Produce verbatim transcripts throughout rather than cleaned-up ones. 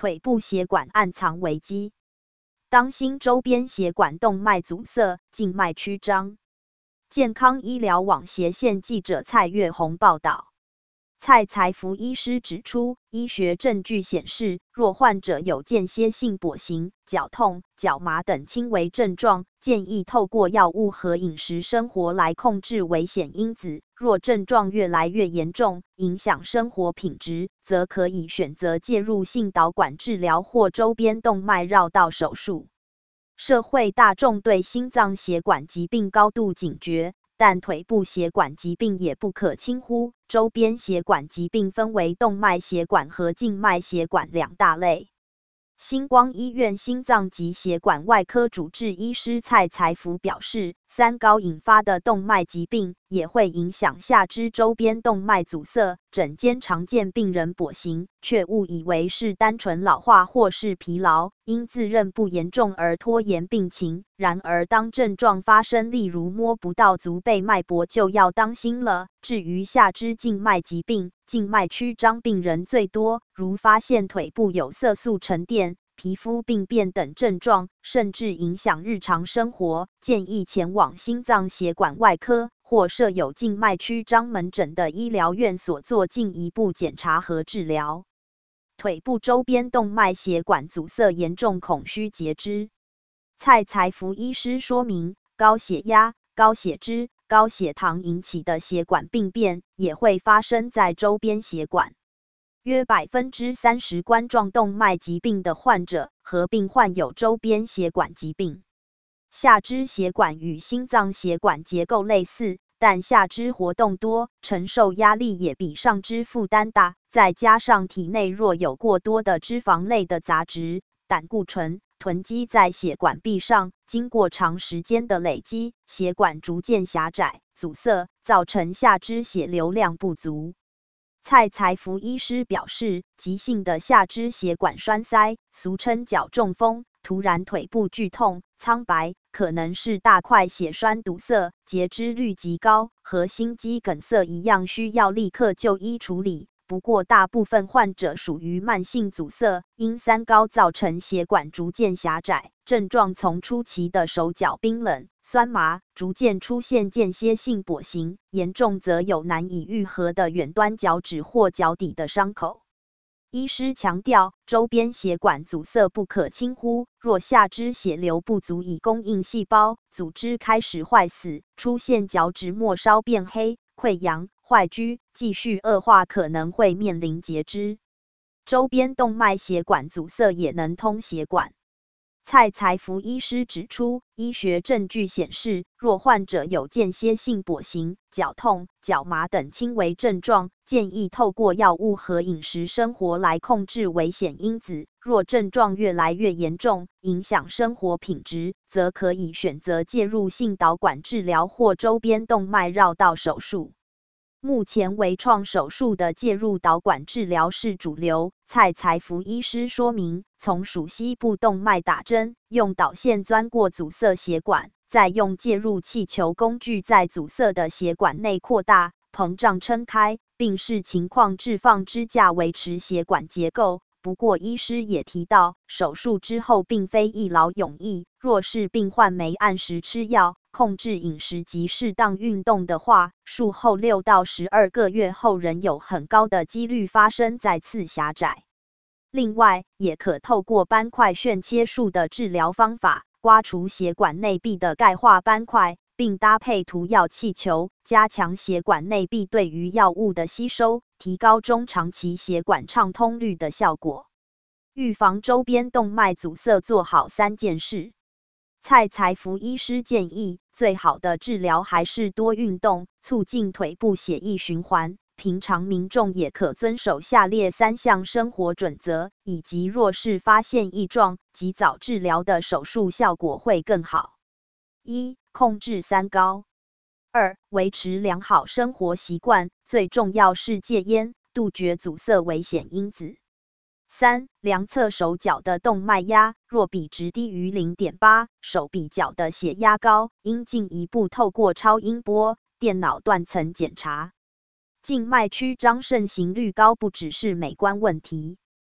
腿部血管暗藏危机，当心周边血管动脉阻塞、静脉曲张。健康医疗网斜线记者蔡月红报道。蔡才福医师指出，医学证据显示，若患者有间歇性跛行、脚痛、脚麻等轻微症状，建议透过药物和饮食生活来控制危险因子。若症状越来越严重，影响生活品质，则可以选择介入性导管治疗或周边动脉绕道手术。社会大众对心脏血管疾病高度警觉，但腿部血管疾病也不可轻忽。周边血管疾病分为动脉血管和静脉血管两大类。星光医院心脏及血管外科主治医师蔡才福表示，三高引发的动脉疾病也会影响下肢周边动脉阻塞。诊间常见病人跛行，却误以为是单纯老化或是疲劳，因自认不严重而拖延病情。然而当症状发生，例如摸不到足背脉搏，就要当心了。至于下肢静脉疾病，静脉曲张病人最多，如发现腿部有色素沉淀、皮肤病变等症状，甚至影响日常生活，建议前往心脏血管外科或设有静脉曲张门诊的医疗院所做进一步检查和治疗。腿部周边动脉血管阻塞严重，恐需截肢。蔡才福医师说明，高血压、高血脂、高血糖引起的血管病变也会发生在周边血管。约 百分之三十 冠状动脉疾病的患者合并患有周边血管疾病。下肢血管与心脏血管结构类似，但下肢活动多，承受压力也比上肢负担大。再加上体内若有过多的脂肪类的杂质、胆固醇囤积在血管壁上，经过长时间的累积，血管逐渐狭窄、阻塞，造成下肢血流量不足。蔡才福医师表示，急性的下肢血管栓塞，俗称脚中风，突然腿部剧痛、苍白，可能是大块血栓堵塞，截肢率极高，和心肌梗塞一样，需要立刻就医处理。不过大部分患者属于慢性阻塞，因三高造成血管逐渐狭窄，症状从初期的手脚冰冷、酸麻，逐渐出现间歇性跛行，严重则有难以愈合的远端脚趾或脚底的伤口。医师强调，周边血管阻塞不可轻忽，若下肢血流不足以供应细胞，组织开始坏死，出现脚趾末梢变黑、溃疡、坏疽，继续恶化可能会面临截肢。周边动脉血管阻塞也能通血管。蔡才福医师指出，医学证据显示，若患者有间歇性跛行、脚痛、脚麻等轻微症状，建议透过药物和饮食生活来控制危险因子。若症状越来越严重，影响生活品质，则可以选择介入性导管治疗或周边动脉绕道手术。目前微创手术的介入导管治疗是主流。蔡才福医师说明，从属膝部动脉打针，用导线钻过阻塞血管，再用介入气球工具在阻塞的血管内扩大、膨胀撑开，并视情况置放支架维持血管结构。不过医师也提到，手术之后并非一劳永逸，若是病患没按时吃药、控制饮食及适当运动的话，术后六到十二个月后仍有很高的几率发生再次狭窄。另外，也可透过斑块旋切术的治疗方法，刮除血管内壁的钙化斑块，并搭配涂药气球，加强血管内壁对于药物的吸收，提高中长期血管畅通率的效果。预防周边动脉阻塞，做好三件事。蔡才福医师建议，最好的治疗还是多运动，促进腿部血液循环。平常民众也可遵守下列三项生活准则，以及若是发现异状，及早治疗的手术效果会更好。一、控制三高。二、维持良好生活习惯，最重要是戒烟，杜绝阻塞危险因子。三、量测手脚的动脉压，若比值低于 零点八， 手比脚的血压高，应进一步透过超音波、电脑断层检查。静脉曲张盛行率高不只是美观问题，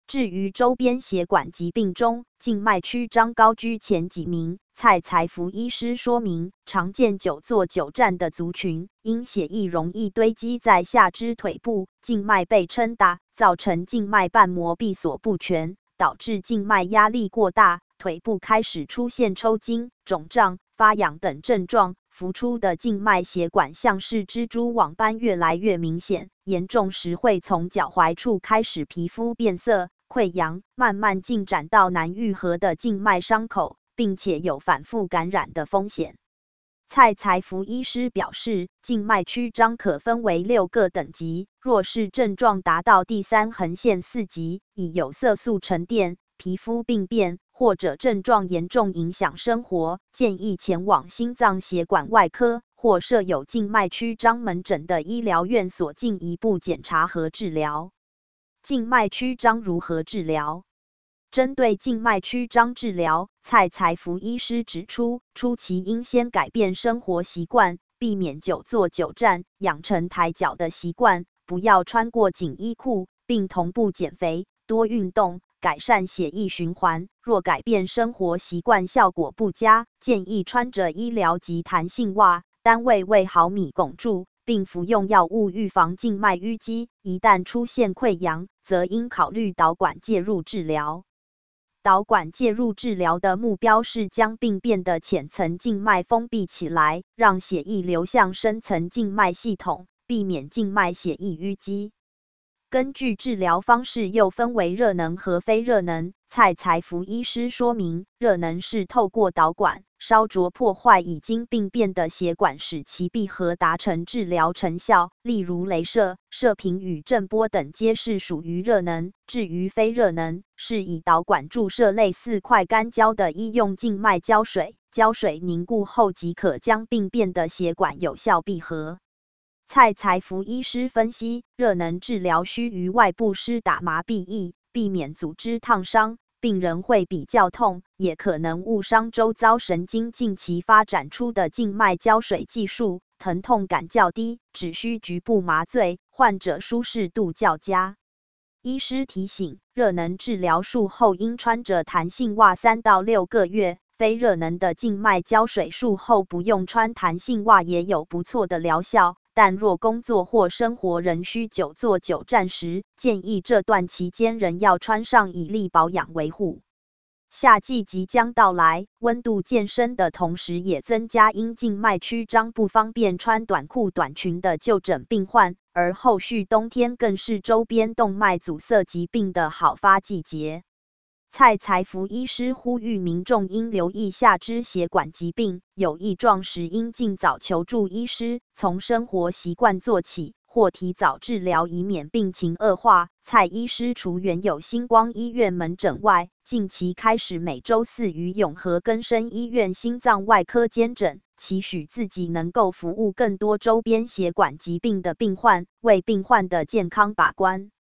至于周边血管疾病中，静脉曲张高居前几名。蔡才福医师说明，常见久坐久站的族群，因血液容易堆积在下肢腿部，静脉被撑大，造成静脉瓣膜闭锁不全，导致静脉压力过大，腿部开始出现抽筋、肿胀、发痒等症状。浮出的静脉血管像是蜘蛛网般越来越明显，严重时会从脚踝处开始皮肤变色、溃疡，慢慢进展到难愈合的静脉伤口，并且有反复感染的风险。蔡才福医师表示，静脉曲张可分为六个等级，若是症状达到第三横线四级，已有色素沉淀、皮肤病变，或者症状严重影响生活，建议前往心脏血管外科或设有静脉曲张门诊的医疗院所进一步检查和治疗。静脉曲张如何治疗？针对静脉曲张治疗，蔡才福医师指出，初期应先改变生活习惯，避免久坐久站，养成抬脚的习惯，不要穿过紧衣裤，并同步减肥、多运动，改善血液循环。若改变生活习惯效果不佳，建议穿着医疗级弹性袜，单位为毫米汞柱，并服用药物预防静脉淤积。一旦出现溃疡，则应考虑导管介入治疗。导管介入治疗的目标是将病变的浅层静脉封闭起来，让血液流向深层静脉系统，避免静脉血液淤积。根据治疗方式又分为热能和非热能。蔡才福医师说明，热能是透过导管烧灼破坏已经病变的血管，使其闭合，达成治疗成效。例如雷射、射频与震波等皆是属于热能。至于非热能，是以导管注射类似块干胶的医用静脉胶水，胶水凝固后即可将病变的血管有效闭合。蔡才福医师分析，热能治疗需于外部施打麻痹液，避免组织烫伤，病人会比较痛，也可能误伤周遭神经。近期发展出的静脉胶水技术，疼痛感较低，只需局部麻醉，患者舒适度较佳。医师提醒，热能治疗术后应穿着弹性袜三到六个月。非热能的静脉胶水术后不用穿弹性袜也有不错的疗效，但若工作或生活仍需久坐久站时，建议这段期间仍要穿上以利保养维护。夏季即将到来，温度渐升的同时，也增加因静脉曲张不方便穿短裤短裙的就诊病患，而后续冬天更是周边动脉阻塞疾病的好发季节。蔡才福医师呼吁民众应留意下肢血管疾病，有异状时应尽早求助医师，从生活习惯做起，或提早治疗，以免病情恶化。蔡医师除原有星光医院门诊外，近期开始每周四于永和更生医院心脏外科兼诊，期许自己能够服务更多周边血管疾病的病患，为病患的健康把关。